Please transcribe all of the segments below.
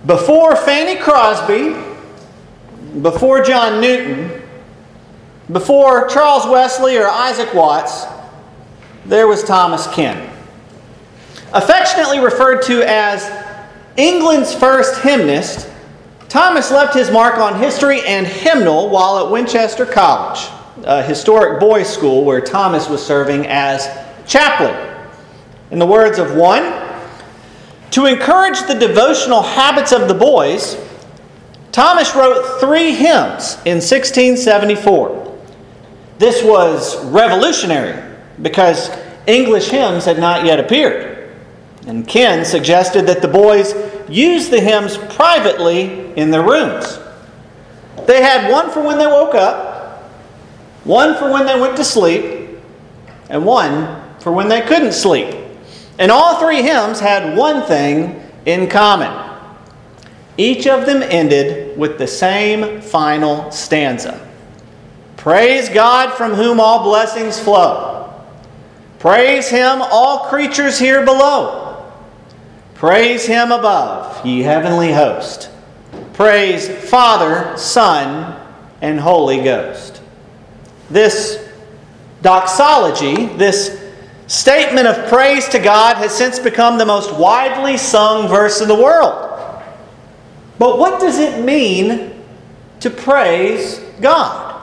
Before Fanny Crosby, before John Newton, before Charles Wesley or Isaac Watts, there was Thomas Ken. Affectionately referred to as England's first hymnist, Thomas left his mark on history and hymnal while at Winchester College, a historic boys' school where Thomas was serving as chaplain. In the words of one, to encourage the devotional habits of the boys, Thomas wrote 3 hymns in 1674. This was revolutionary because English hymns had not yet appeared. And Ken suggested that the boys use the hymns privately in their rooms. They had one for when they woke up, one for when they went to sleep, and one for when they couldn't sleep. And all 3 hymns had one thing in common. Each of them ended with the same final stanza. Praise God from whom all blessings flow. Praise Him, all creatures here below. Praise Him above, ye heavenly host. Praise Father, Son, and Holy Ghost. This doxology, this statement of praise to God, has since become the most widely sung verse in the world. But what does it mean to praise God?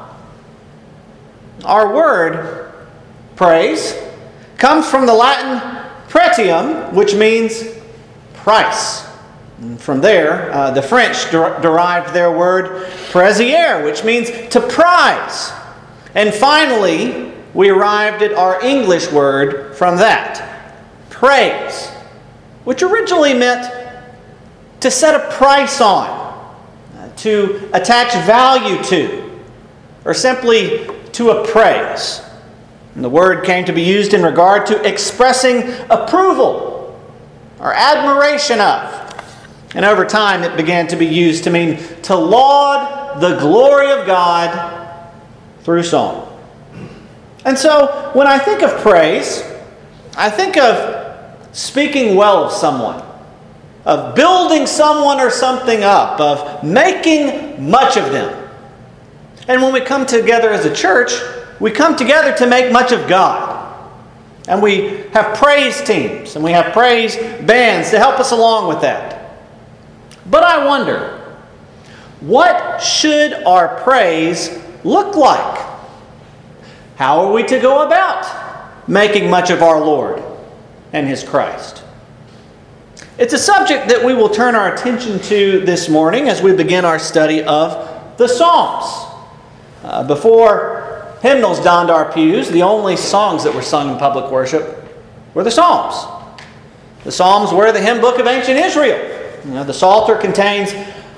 Our word, praise, comes from the Latin pretium, which means price. And from there, the French derived their word praiser, which means to prize. And finally, we arrived at our English word from that, praise, which originally meant to set a price on, to attach value to, or simply to appraise. And the word came to be used in regard to expressing approval or admiration of. And over time it began to be used to mean to laud the glory of God through song. And so when I think of praise, I think of speaking well of someone, of building someone or something up, of making much of them. And when we come together as a church, we come together to make much of God. And we have praise teams and we have praise bands to help us along with that. But I wonder, what should our praise look like? How are we to go about making much of our Lord and His Christ? It's a subject that we will turn our attention to this morning as we begin our study of the Psalms. Before hymnals donned our pews, the only songs that were sung in public worship were the Psalms. The Psalms were the hymn book of ancient Israel. The Psalter contains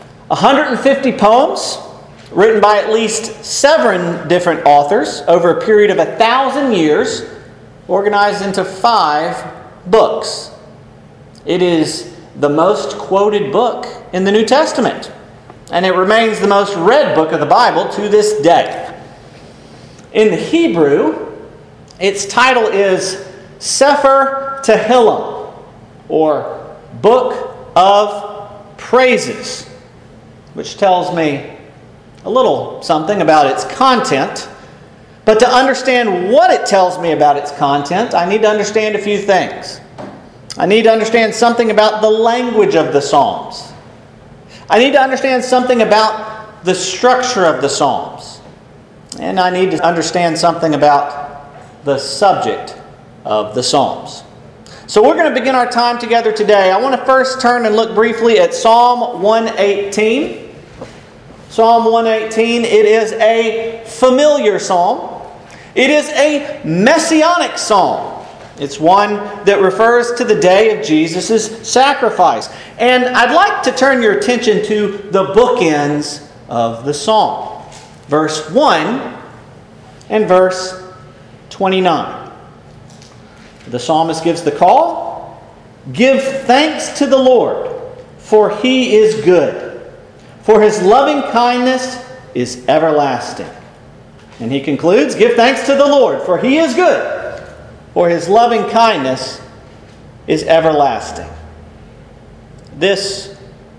150 poems written by at least 7 different authors over a period of 1,000 years, organized into 5 books. It is the most quoted book in the New Testament, and it remains the most read book of the Bible to this day. In the Hebrew, its title is Sefer Tehillim, or Book of Praises, which tells me a little something about its content. But to understand what it tells me about its content, I need to understand a few things. I need to understand something about the language of the Psalms. I need to understand something about the structure of the Psalms. And I need to understand something about the subject of the Psalms. So we're going to begin our time together today. I want to first turn and look briefly at Psalm 118. Psalm 118, it is a familiar psalm. It is a messianic psalm. It's one that refers to the day of Jesus' sacrifice. And I'd like to turn your attention to the bookends of the psalm. Verse 1 and verse 29. The psalmist gives the call, "Give thanks to the Lord, for He is good, for His loving kindness is everlasting." And he concludes, "Give thanks to the Lord, for He is good, for His loving kindness is everlasting." This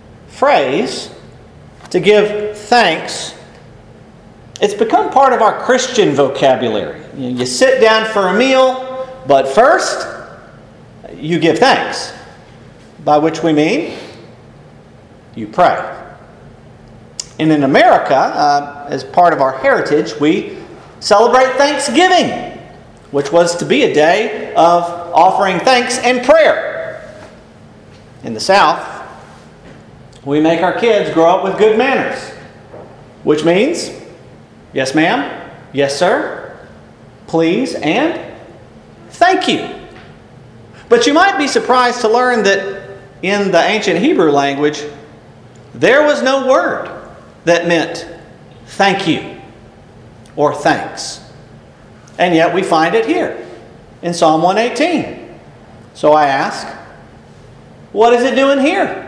praise, to give thanks, it's become part of our Christian vocabulary. You sit down for a meal, but first, you give thanks. By which we mean, you pray. And in America, as part of our heritage, we celebrate Thanksgiving, which was to be a day of offering thanks and prayer. In the South, we make our kids grow up with good manners, which means, yes ma'am, yes sir, please, and thank you. But you might be surprised to learn that in the ancient Hebrew language, there was no word that meant thank you or thanks. And yet we find it here in Psalm 118. So I ask, what is it doing here?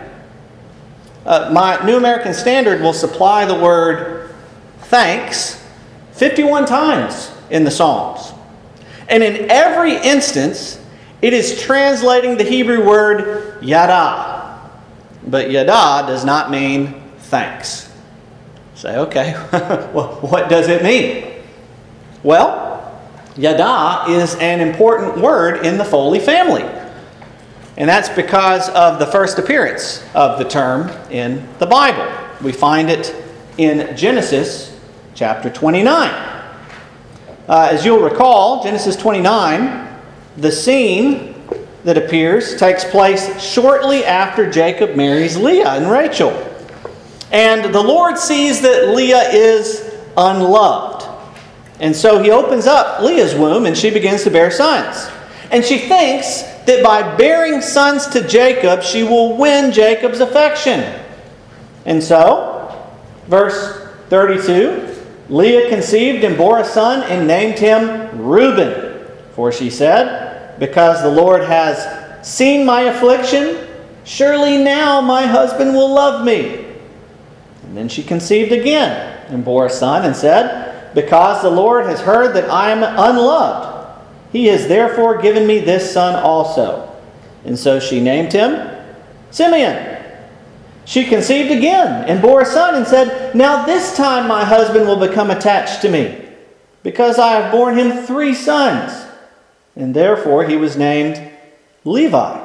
My New American Standard will supply the word thanks 51 times in the Psalms. And in every instance, it is translating the Hebrew word yada. But yada does not mean thanks. Say, okay, well, what does it mean? Well, yada is an important word in the Foley family. And that's because of the first appearance of the term in the Bible. We find it in Genesis chapter 29. As you'll recall, Genesis 29, the scene that appears takes place shortly after Jacob marries Leah and Rachel. And the Lord sees that Leah is unloved. And so he opens up Leah's womb and she begins to bear sons. And she thinks that by bearing sons to Jacob, she will win Jacob's affection. And so, verse 32, Leah conceived and bore a son and named him Reuben. For she said, because the Lord has seen my affliction, surely now my husband will love me. And then she conceived again and bore a son and said, because the Lord has heard that I am unloved, He has therefore given me this son also. And so she named him Simeon. She conceived again and bore a son and said, now this time my husband will become attached to me, because I have borne him 3 sons. And therefore he was named Levi.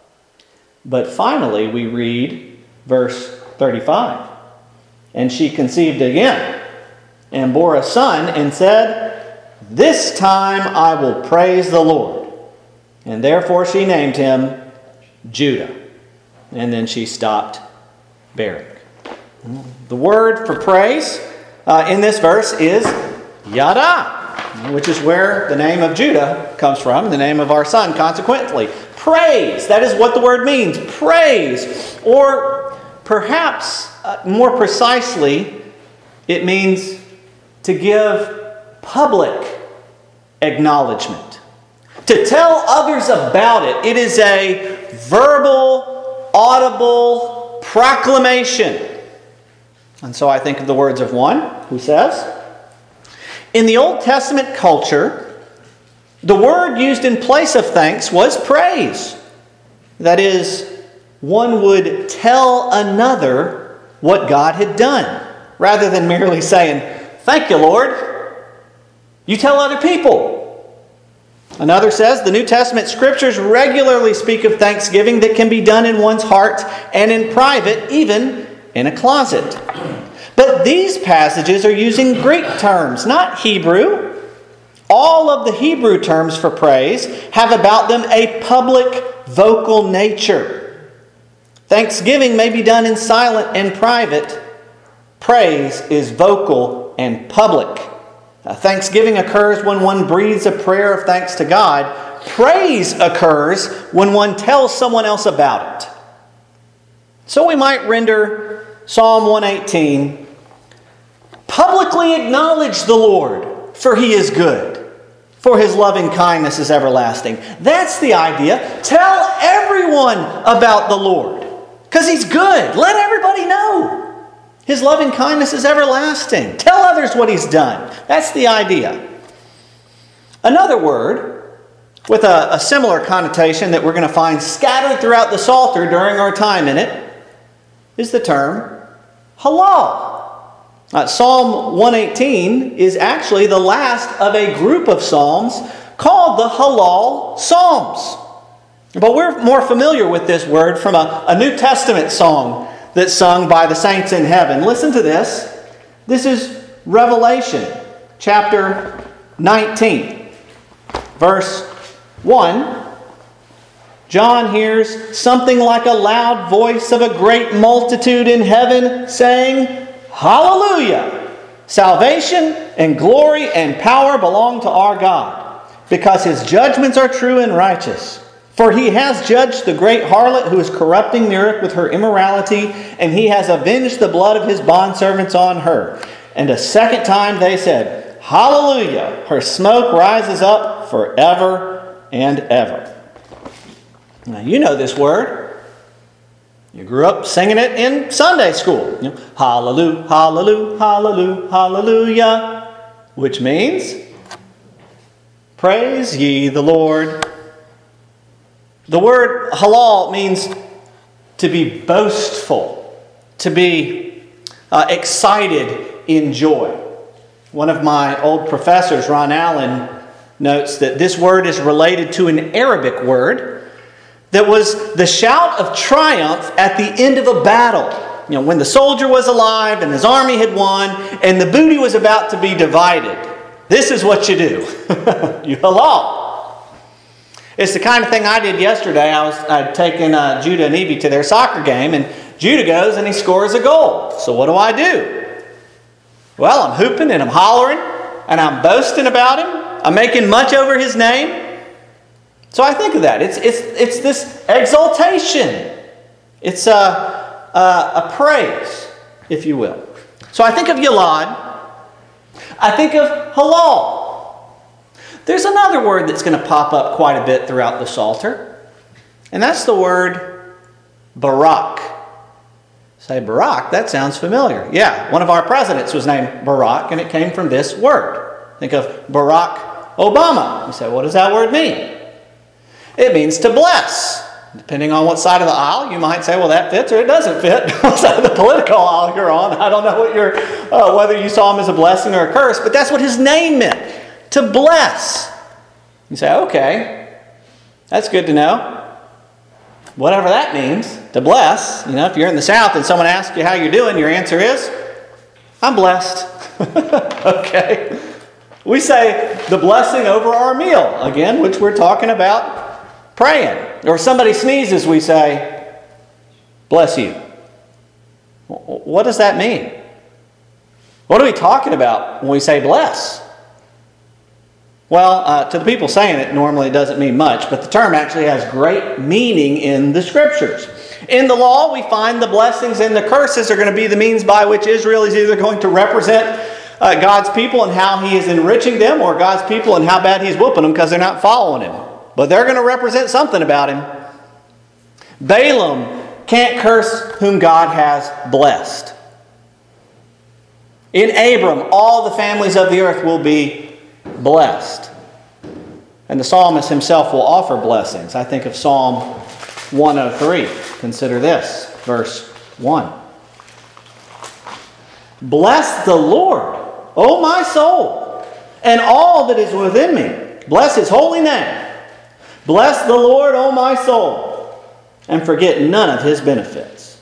But finally we read verse 35. And she conceived again and bore a son and said, this time I will praise the Lord. And therefore she named him Judah. And then she stopped bearing. The word for praise in this verse is yada, which is where the name of Judah comes from, the name of our son, consequently. Praise, that is what the word means, praise. Or perhaps more precisely, it means to give public acknowledgement. To tell others about it. It is a verbal, audible proclamation. And so I think of the words of one who says, in the Old Testament culture, the word used in place of thanks was praise. That is, one would tell another what God had done, rather than merely saying, thank you, Lord. You tell other people. Another says, the New Testament scriptures regularly speak of thanksgiving that can be done in one's heart and in private, even in a closet. But these passages are using Greek terms, not Hebrew. All of the Hebrew terms for praise have about them a public, vocal nature. Thanksgiving may be done in silent and private. Praise is vocal and public. Thanksgiving occurs when one breathes a prayer of thanks to God. Praise occurs when one tells someone else about it. So we might render Psalm 118, publicly acknowledge the Lord, for He is good, for His loving kindness is everlasting. That's the idea. Tell everyone about the Lord, because He's good. Let everybody know. His loving kindness is everlasting. Tell others what He's done. That's the idea. Another word with a similar connotation that we're going to find scattered throughout the Psalter during our time in it is the term halal. Psalm 118 is actually the last of a group of psalms called the halal psalms. But we're more familiar with this word from a New Testament song that's sung by the saints in heaven. Listen to this. This is Revelation chapter 19, verse 1. John hears something like a loud voice of a great multitude in heaven saying, Hallelujah! Salvation and glory and power belong to our God, because His judgments are true and righteous. For He has judged the great harlot who is corrupting the earth with her immorality, and He has avenged the blood of His bondservants on her. And a second time they said, Hallelujah! Her smoke rises up forever and ever. Now you know this word. You grew up singing it in Sunday school. Hallelujah, hallelujah, hallelujah, hallelujah. Which means, praise ye the Lord. The word halal means to be boastful, to be excited in joy. One of my old professors, Ron Allen, notes that this word is related to an Arabic word that was the shout of triumph at the end of a battle. When the soldier was alive and his army had won and the booty was about to be divided. This is what you do. You halal. It's the kind of thing I did yesterday. I'd taken Judah and Evie to their soccer game, and Judah goes and he scores a goal. So what do? Well, I'm hooping and I'm hollering and I'm boasting about him. I'm making much over his name. So I think of that. It's this exaltation. It's a praise, if you will. So I think of Yalad. I think of halal. There's another word that's going to pop up quite a bit throughout the Psalter, and that's the word Barak. Say Barak, that sounds familiar. Yeah, one of our presidents was named Barak, and it came from this word. Think of Barack Obama. You say, what does that word mean? It means to bless. Depending on what side of the aisle, you might say, well, that fits or it doesn't fit. What side of the political aisle you're on. I don't know whether you saw him as a blessing or a curse, but that's what his name meant, to bless. You say, okay, that's good to know. Whatever that means, to bless. If you're in the South and someone asks you how you're doing, your answer is, I'm blessed. Okay. We say the blessing over our meal, again, which we're talking about praying. Or somebody sneezes, we say, bless you. What does that mean? What are we talking about when we say bless? Well, to the people saying it, normally it doesn't mean much, but the term actually has great meaning in the Scriptures. In the law, we find the blessings and the curses are going to be the means by which Israel is either going to represent God's people and how He is enriching them, or God's people and how bad He's whooping them because they're not following Him. But they're going to represent something about Him. Balaam can't curse whom God has blessed. In Abram, all the families of the earth will be blessed. And the psalmist himself will offer blessings. I think of Psalm 103. Consider this, verse 1. Bless the Lord, O my soul, and all that is within me. Bless His holy name. Bless the Lord, O my soul, and forget none of His benefits.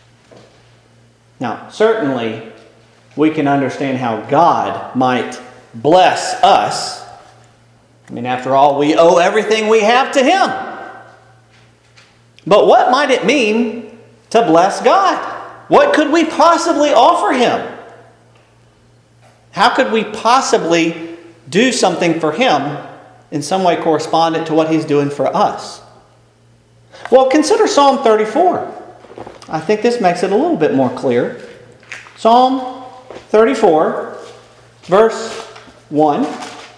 Now, certainly, we can understand how God might bless us. After all, we owe everything we have to Him. But what might it mean to bless God? What could we possibly offer Him? How could we possibly do something for Him in some way correspondent to what He's doing for us? Well, consider Psalm 34. I think this makes it a little bit more clear. Psalm 34, verse 1.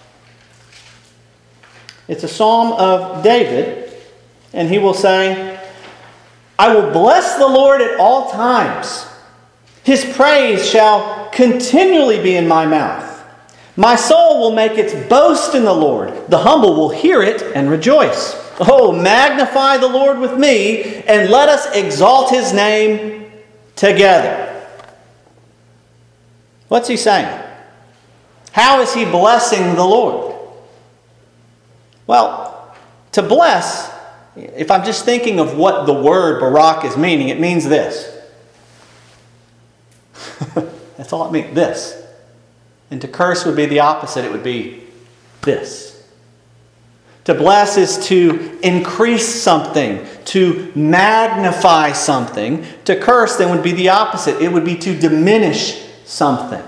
It's a psalm of David, and he will say, I will bless the Lord at all times. His praise shall continually be in my mouth. My soul will make its boast in the Lord. The humble will hear it and rejoice. Oh, magnify the Lord with me, and let us exalt His name together. What's he saying? How is he blessing the Lord? Well, to bless, if I'm just thinking of what the word barak is meaning, it means this. That's all it means, this. And to curse would be the opposite. It would be this. To bless is to increase something, to magnify something. To curse then would be the opposite. It would be to diminish something.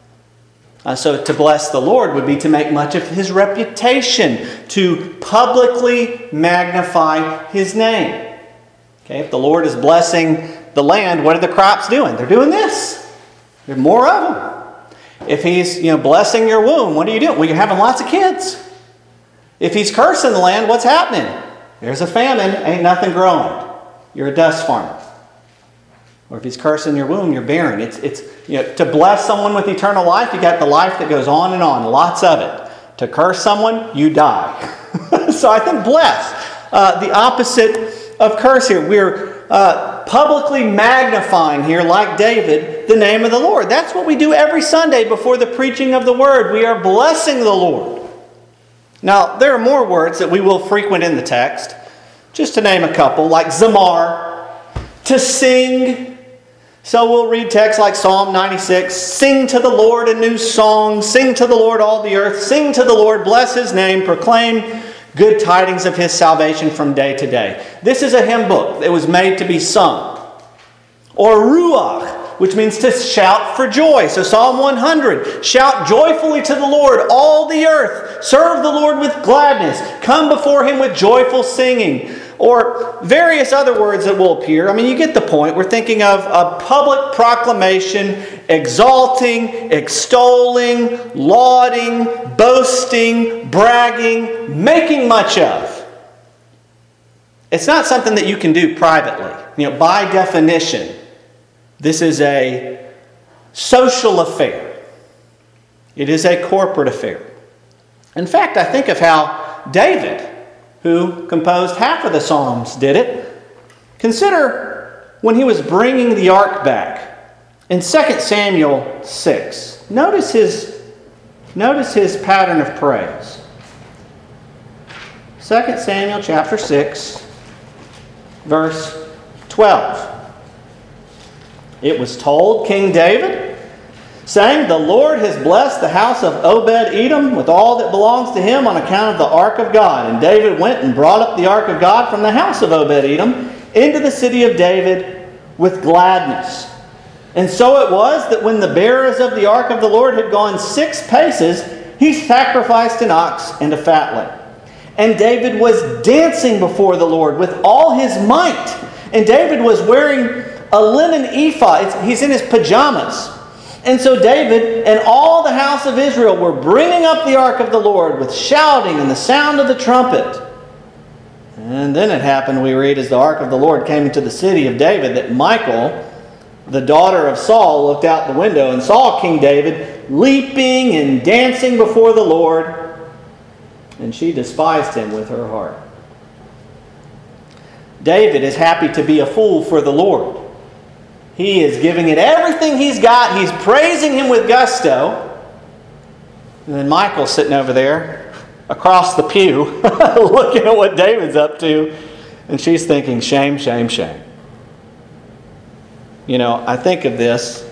So to bless the Lord would be to make much of His reputation, to publicly magnify His name. Okay, if the Lord is blessing the land, what are the crops doing? They're doing this. There's more of them. If He's blessing your womb, what are you doing? Well, you're having lots of kids. If He's cursing the land, what's happening? There's a famine, ain't nothing growing. You're a dust farmer. Or if He's cursing your womb, you're barren. It's to bless someone with eternal life, you got the life that goes on, lots of it. To curse someone, you die. So I think bless, the opposite of curse here. We're publicly magnifying here, like David, the name of the Lord. That's what we do every Sunday before the preaching of the Word. We are blessing the Lord. Now, there are more words that we will frequent in the text. Just to name a couple, like zamar, to sing. So we'll read texts like Psalm 96. Sing to the Lord a new song. Sing to the Lord all the earth. Sing to the Lord, bless His name. Proclaim good tidings of His salvation from day to day. This is a hymn book that was made to be sung. Or ruach, which means to shout for joy. So Psalm 100. Shout joyfully to the Lord, all the earth. Serve the Lord with gladness. Come before Him with joyful singing. Or various other words that will appear. I mean, you get the point. We're thinking of a public proclamation, exalting, extolling, lauding, boasting, bragging, making much of. It's not something that you can do privately. By definition, this is a social affair. It is a corporate affair. In fact, I think of how David, who composed half of the Psalms, did it. Consider when he was bringing the ark back in 2 Samuel 6. Notice his pattern of praise. 2 Samuel chapter 6, verse 12. It was told King David, saying, "The Lord has blessed the house of Obed-Edom with all that belongs to him on account of the ark of God." And David went and brought up the ark of God from the house of Obed-Edom into the city of David with gladness. And so it was that when the bearers of the ark of the Lord had gone 6 paces, he sacrificed an ox and a fatling. And David was dancing before the Lord with all his might. And David was wearing a linen ephod. He's in his pajamas. And so David and all the house of Israel were bringing up the ark of the Lord with shouting and the sound of the trumpet. And then it happened, we read, as the ark of the Lord came into the city of David, that Michal, the daughter of Saul, looked out the window and saw King David leaping and dancing before the Lord, and she despised him with her heart. David is happy to be a fool for the Lord. He is giving it everything he's got. He's praising Him with gusto. And then Michael's sitting over there across the pew looking at what David's up to. And she's thinking, shame, shame, shame. I think of this.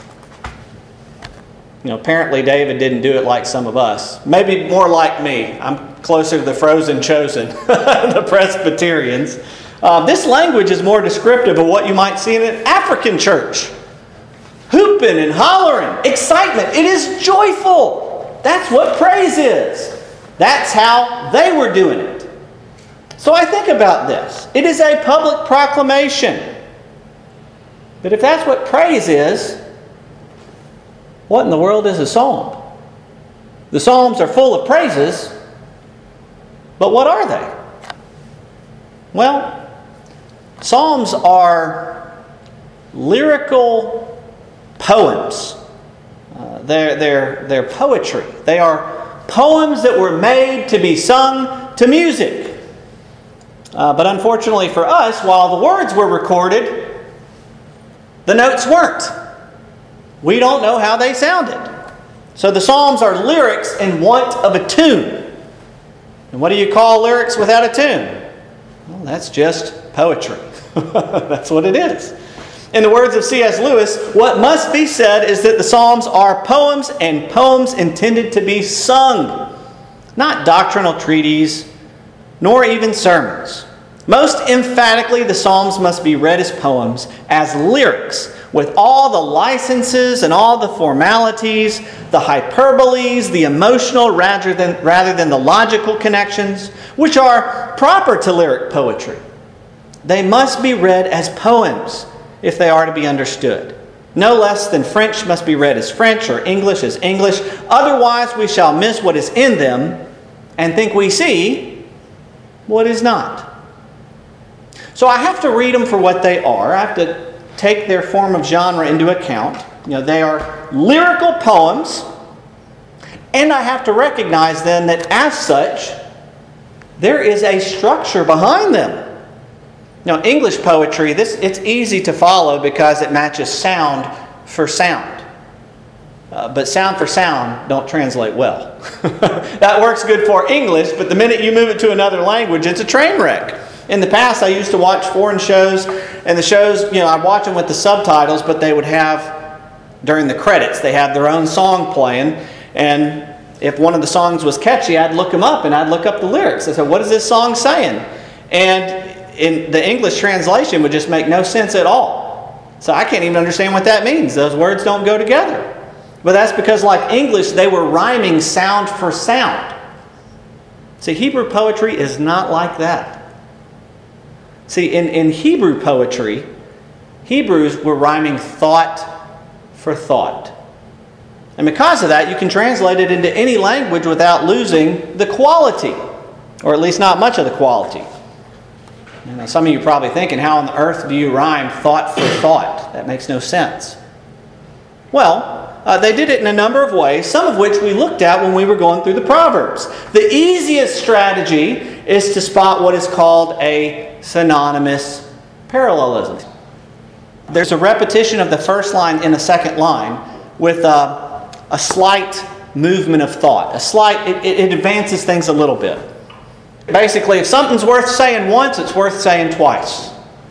Apparently David didn't do it like some of us. Maybe more like me. I'm closer to the frozen chosen, the Presbyterians. This language is more descriptive of what you might see in an African church. Hooping and hollering, excitement. It is joyful. That's what praise is. That's how they were doing it. So I think about this. It is a public proclamation. But if that's what praise is, what in the world is a psalm? The Psalms are full of praises, but what are they? Well, Psalms are lyrical poems. They're poetry. They are poems that were made to be sung to music. But unfortunately for us, while the words were recorded, The notes weren't. We don't know how they sounded. So the Psalms are lyrics in want of a tune. And what do you call lyrics without a tune? Well, that's just poetry. That's what it is. In the words of C.S. Lewis, what must be said is that the Psalms are poems, and poems intended to be sung, not doctrinal treatises, nor even sermons. Most emphatically, the Psalms must be read as poems, as lyrics, with all the licenses and all the formalities, the hyperboles, the emotional rather than the logical connections, which are proper to lyric poetry. They must be read as poems if they are to be understood. No less than French must be read as French or English as English. Otherwise, we shall miss what is in them and think we see what is not. So I have to read them for what they are. I have to take their form of genre into account. They are lyrical poems, and I have to recognize then that as such, there is a structure behind them. English poetry, it's easy to follow because it matches sound for sound. But sound for sound don't translate well. That works good for English, but the minute you move it to another language, it's a train wreck. In the past, I used to watch foreign shows, and the shows, I'd watch them with the subtitles, but they would have, during the credits, they had their own song playing, and if one of the songs was catchy, I'd look them up, and I'd look up the lyrics. I said, what is this song saying? And in the English translation would just make no sense at all. So I can't even understand what that means. Those words don't go together. But that's because, like English, they were rhyming sound for sound. See, Hebrew poetry is not like that. See, in Hebrew poetry, Hebrews were rhyming thought for thought. And because of that, you can translate it into any language without losing the quality, or at least not much of the quality. Some of you are probably thinking, how on earth do you rhyme thought for thought? That makes no sense. Well, they did it in a number of ways, some of which we looked at when we were going through the Proverbs. The easiest strategy is to spot what is called a synonymous parallelism. There's a repetition of the first line in a second line with a slight movement of thought. It advances things a little bit. Basically, if something's worth saying once, it's worth saying twice.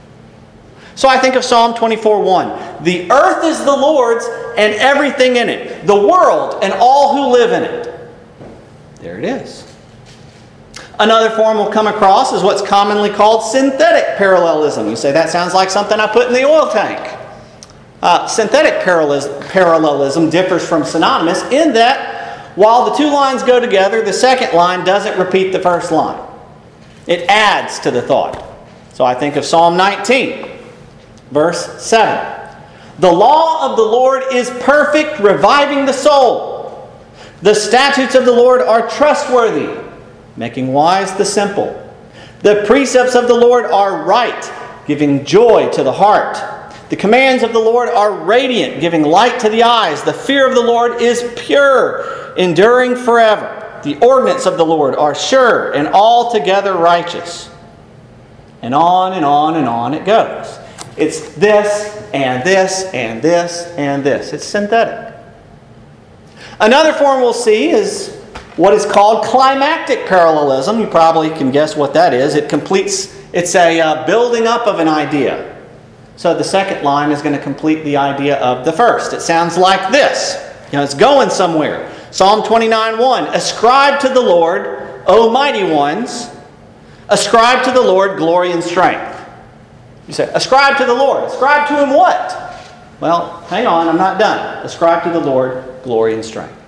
So I think of Psalm 24:1. The earth is the Lord's and everything in it, the world and all who live in it. There it is. Another form we'll come across is what's commonly called synthetic parallelism. You say, that sounds like something I put in the oil tank. Synthetic parallelism differs from synonymous in that while the two lines go together, the second line doesn't repeat the first line. It adds to the thought. So I think of Psalm 19, verse 7. The law of the Lord is perfect, reviving the soul. The statutes of the Lord are trustworthy, making wise the simple. The precepts of the Lord are right, giving joy to the heart. The commands of the Lord are radiant, giving light to the eyes. The fear of the Lord is pure, enduring forever. The ordinance of the Lord are sure and altogether righteous. And on and on and on it goes. It's this and this and this and this. It's synthetic. Another form we'll see is what is called climactic parallelism. You probably can guess what that is. It's a building up of an idea. So the second line is going to complete the idea of the first. It sounds like this. It's going somewhere. Psalm 29:1. Ascribe to the Lord, O mighty ones. Ascribe to the Lord glory and strength. You say, ascribe to the Lord. Ascribe to Him what? Well, hang on, I'm not done. Ascribe to the Lord glory and strength.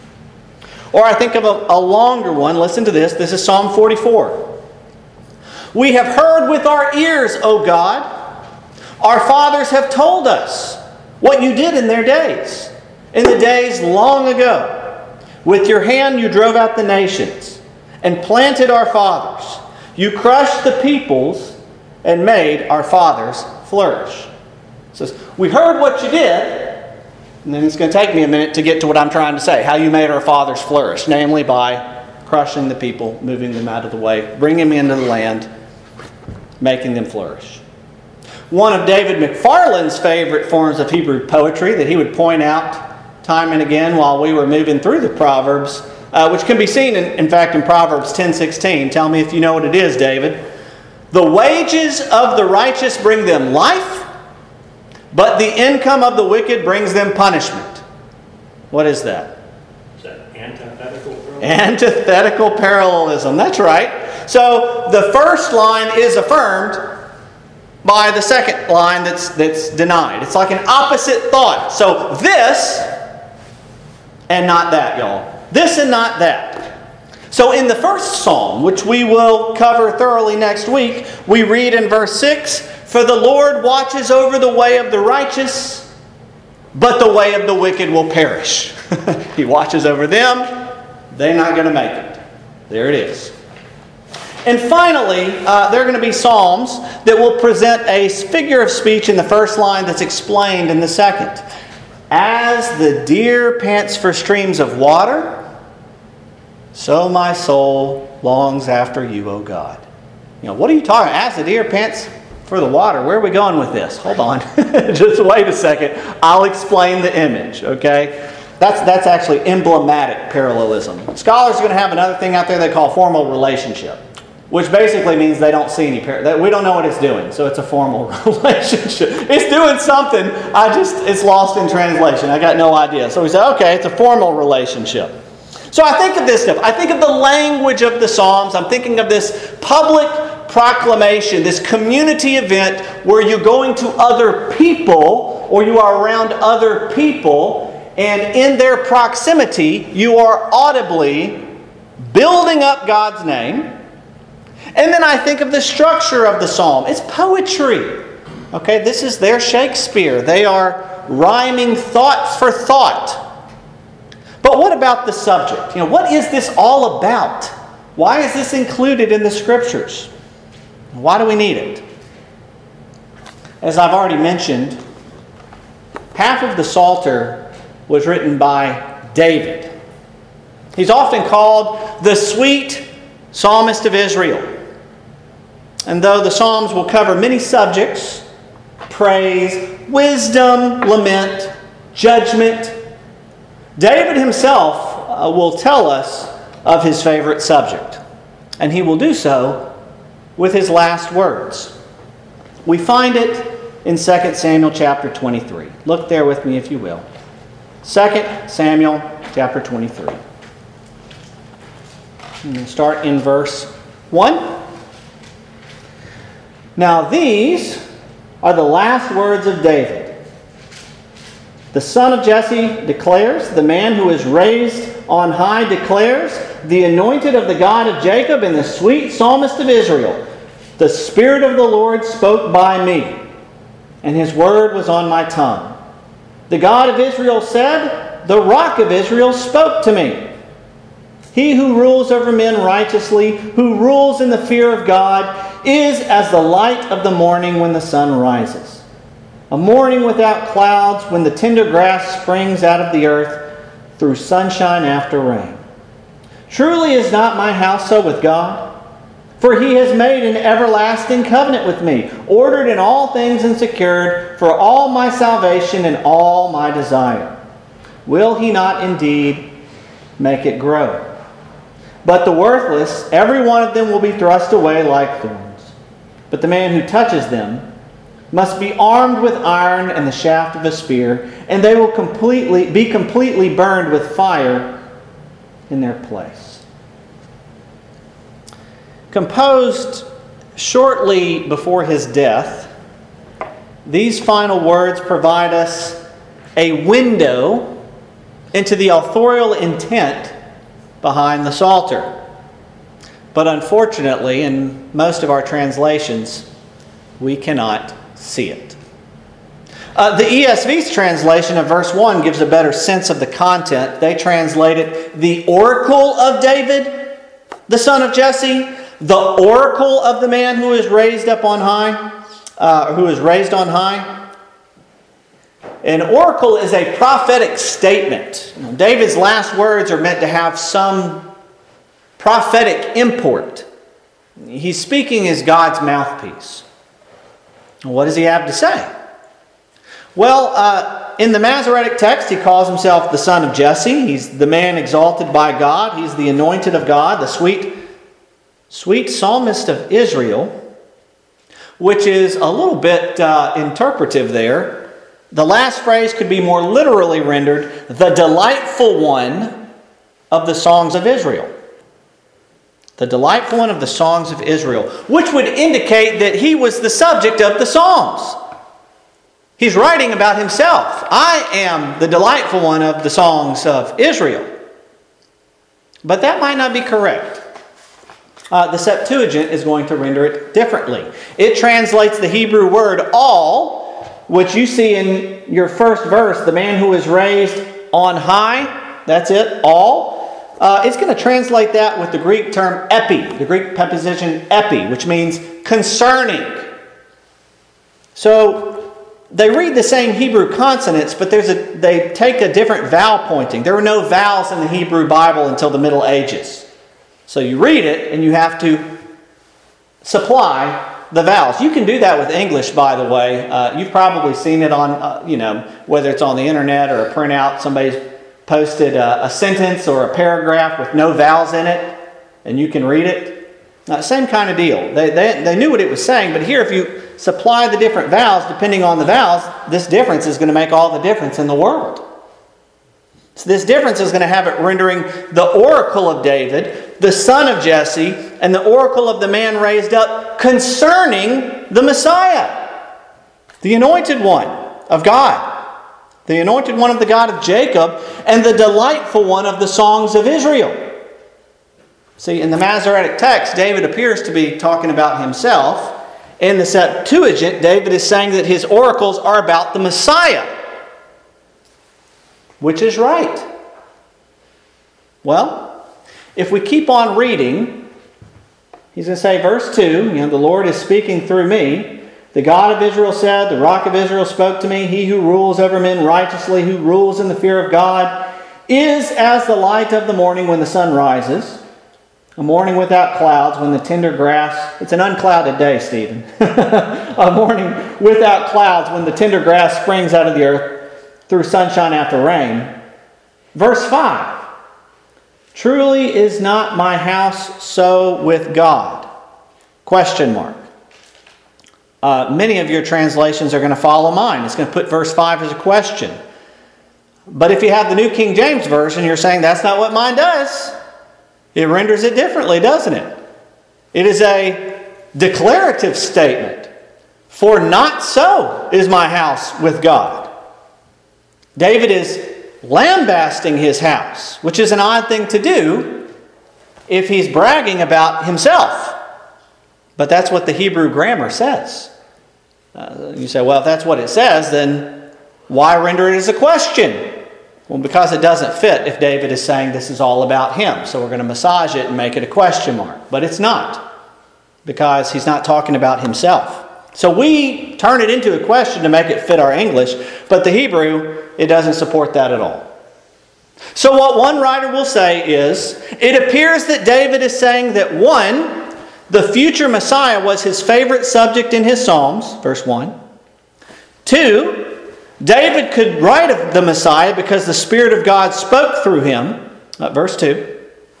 Or I think of a longer one. Listen to this. This is Psalm 44. We have heard with our ears, O God. Our fathers have told us what you did in their days, in the days long ago. With your hand you drove out the nations and planted our fathers. You crushed the peoples and made our fathers flourish. It says, we heard what you did, and then it's going to take me a minute to get to what I'm trying to say, how you made our fathers flourish, namely by crushing the people, moving them out of the way, bringing them into the land, making them flourish. one of David McFarland's favorite forms of Hebrew poetry that he would point out time and again while we were moving through the Proverbs, which can be seen, in fact, in Proverbs 10:16. Tell me if you know what it is, David. The wages of the righteous bring them life, but the income of the wicked brings them punishment. What is that? Is that antithetical parallelism? Antithetical parallelism. That's right. So the first line is affirmed by the second line that's denied. It's like an opposite thought. So this and not that, y'all. This and not that. So in the first psalm, which we will cover thoroughly next week, we read in verse 6, "For the Lord watches over the way of the righteous, but the way of the wicked will perish." He watches over them. They're not going to make it. There it is. And finally, there are going to be psalms that will present a figure of speech in the first line that's explained in the second. As the deer pants for streams of water, so my soul longs after you, O God. You know, what are you talking about? As the deer pants for the water. Where are we going with this? Hold on. Just wait a second. I'll explain the image, okay? That's actually emblematic parallelism. Scholars are going to have another thing out there they call formal relationship, which basically means they don't see any we don't know what it's doing, so it's a formal relationship. It's doing something, it's lost in translation. I got no idea. So we say, okay, it's a formal relationship. So I think of this stuff. I think of the language of the Psalms. I'm thinking of this public proclamation, this community event where you're going to other people or you are around other people, and in their proximity, you are audibly building up God's name. And then I think of the structure of the psalm. It's poetry. Okay, this is their Shakespeare. They are rhyming thought for thought. But what about the subject? What is this all about? Why is this included in the Scriptures? Why do we need it? As I've already mentioned, half of the Psalter was written by David. He's often called the sweet psalmist of Israel. And though the Psalms will cover many subjects, praise, wisdom, lament, judgment, David himself will tell us of his favorite subject. And he will do so with his last words. We find it in 2 Samuel chapter 23. Look there with me if you will. 2 Samuel chapter 23. And we'll start in verse 1. Now these are the last words of David. The son of Jesse declares, the man who is raised on high declares, the anointed of the God of Jacob and the sweet psalmist of Israel. The Spirit of the Lord spoke by me, and His word was on my tongue. The God of Israel said, the Rock of Israel spoke to me. He who rules over men righteously, who rules in the fear of God, is as the light of the morning when the sun rises. A morning without clouds, when the tender grass springs out of the earth through sunshine after rain. Truly is not my house so with God? For He has made an everlasting covenant with me, ordered in all things and secured for all my salvation and all my desire. Will He not indeed make it grow? But the worthless, every one of them will be thrust away like thorns. But the man who touches them must be armed with iron and the shaft of a spear, and they will be completely burned with fire in their place. Composed shortly before his death, these final words provide us a window into the authorial intent behind the Psalter. But unfortunately, in most of our translations, we cannot see it. The ESV's translation of verse 1 gives a better sense of the content. They translate it, the oracle of David, the son of Jesse, the oracle of the man who is raised up on high, who is raised on high. An oracle is a prophetic statement. David's last words are meant to have some prophetic import. He's speaking as God's mouthpiece. What does he have to say? Well, in the Masoretic text, he calls himself the son of Jesse. He's the man exalted by God. He's the anointed of God, the sweet psalmist of Israel, which is a little bit interpretive there. The last phrase could be more literally rendered, the delightful one of the songs of Israel. The delightful one of the songs of Israel, which would indicate that he was the subject of the Psalms. He's writing about himself. I am the delightful one of the songs of Israel. But that might not be correct. The Septuagint is going to render it differently. It translates the Hebrew word all, which you see in your first verse, the man who is raised on high. That's it, all. It's going to translate that with the Greek term epi, the Greek preposition epi, which means concerning. So they read the same Hebrew consonants, but they take a different vowel pointing. There were no vowels in the Hebrew Bible until the Middle Ages. So you read it and you have to supply the vowels. You can do that with English, by the way. You've probably seen it on, whether it's on the internet or a printout. Somebody's posted a sentence or a paragraph with no vowels in it, and you can read it. Same kind of deal. They knew what it was saying, but here if you supply the different vowels, depending on the vowels, this difference is going to make all the difference in the world. So this difference is going to have it rendering the oracle of David, the son of Jesse, and the oracle of the man raised up concerning the Messiah, the anointed one of God, the anointed one of the God of Jacob, and the delightful one of the songs of Israel. See, in the Masoretic text, David appears to be talking about himself. In the Septuagint, David is saying that his oracles are about the Messiah. Which is right? Well, if we keep on reading, he's going to say, verse 2, the Lord is speaking through me. The God of Israel said, the Rock of Israel spoke to me. He who rules over men righteously, who rules in the fear of God, is as the light of the morning when the sun rises. A morning without clouds when the tender grass... It's an unclouded day, Stephen. A morning without clouds when the tender grass springs out of the earth through sunshine after rain. Verse 5. Truly is not my house so with God? Question mark. Many of your translations are going to follow mine. It's going to put verse 5 as a question. But if you have the New King James Version, you're saying that's not what mine does. It renders it differently, doesn't it? It is a declarative statement. For not so is my house with God. David is lambasting his house, which is an odd thing to do if he's bragging about himself. But that's what the Hebrew grammar says. You say, well, if that's what it says, then why render it as a question? Well, because it doesn't fit if David is saying this is all about him. So we're going to massage it and make it a question mark. But it's not, because he's not talking about himself. So we turn it into a question to make it fit our English, but the Hebrew, it doesn't support that at all. So what one writer will say is, it appears that David is saying that 1, the future Messiah was his favorite subject in his Psalms, verse 1. 2, David could write of the Messiah because the Spirit of God spoke through him, verse 2.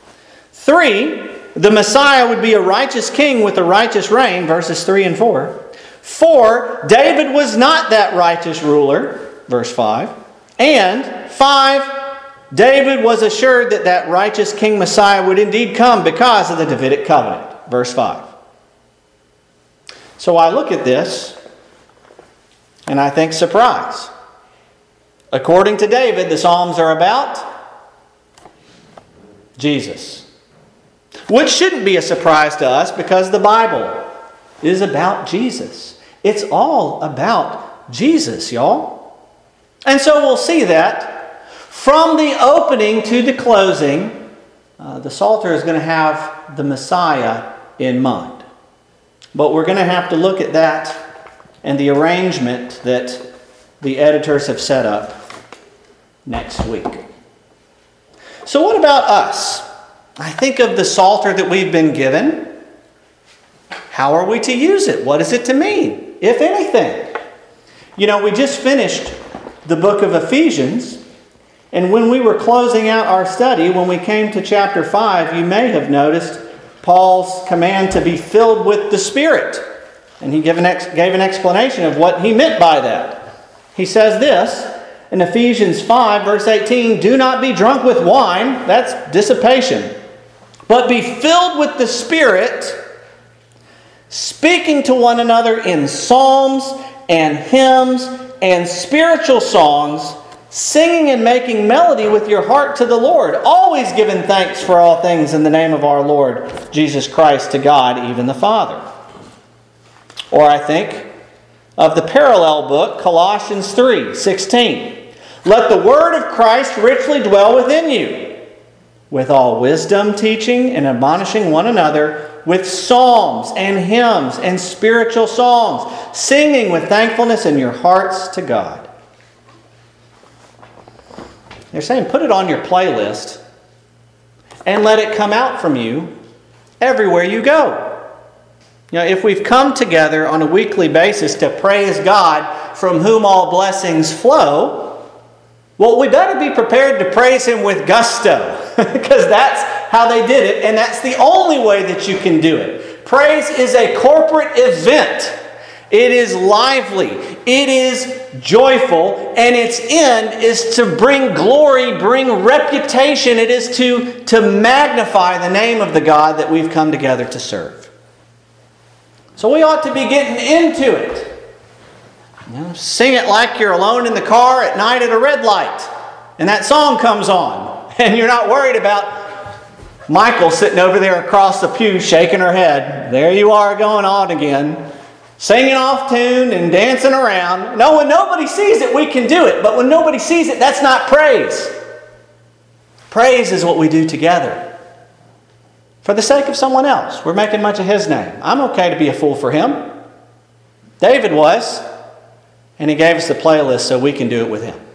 3, the Messiah would be a righteous king with a righteous reign, verses 3 and 4. 4, David was not that righteous ruler, verse 5. And 5, David was assured that that righteous king Messiah would indeed come because of the Davidic covenant, verse 5. So I look at this and I think surprise. According to David, the Psalms are about Jesus. Which shouldn't be a surprise to us because the Bible is about Jesus. It's all about Jesus, y'all. And so we'll see that from the opening to the closing, the Psalter is going to have the Messiah in mind. But we're going to have to look at that and the arrangement that the editors have set up next week. So what about us? I think of the Psalter that we've been given. How are we to use it? What is it to mean? if anything. You know, we just finished the book of Ephesians, and when we were closing out our study, when we came to chapter 5, you may have noticed Paul's command to be filled with the Spirit. And he gave an explanation of what he meant by that. He says this in Ephesians 5, verse 18, "Do not be drunk with wine," that's dissipation, "but be filled with the Spirit, speaking to one another in psalms and hymns and spiritual songs, singing and making melody with your heart to the Lord, always giving thanks for all things in the name of our Lord Jesus Christ to God, even the Father." Or I think of the parallel book, Colossians 3:16. "Let the word of Christ richly dwell within you, with all wisdom teaching and admonishing one another with psalms and hymns and spiritual songs, singing with thankfulness in your hearts to God." They're saying put it on your playlist and let it come out from you everywhere you go. You know, if we've come together on a weekly basis to praise God from whom all blessings flow, well, we better be prepared to praise Him with gusto, because that's how they did it, and that's the only way that you can do it. Praise is a corporate event. It is lively. It is joyful, and its end is to bring glory, bring reputation. It is to magnify the name of the God that we've come together to serve. So we ought to be getting into it. You know, sing it like you're alone in the car at night at a red light, and that song comes on, and you're not worried about Michael sitting over there across the pew shaking her head. There you are going on again, singing off tune and dancing around. No, when nobody sees it, we can do it. But when nobody sees it, that's not praise. Praise is what we do together for the sake of someone else. We're making much of His name. I'm okay to be a fool for Him. David was, and he gave us the playlist so we can do it with him.